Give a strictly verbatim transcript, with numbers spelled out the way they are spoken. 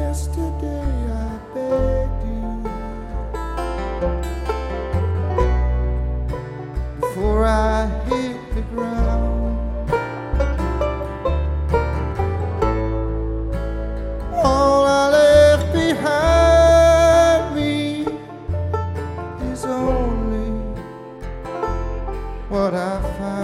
Yesterday I begged you before I hit the ground. All I left behind me is only what I found.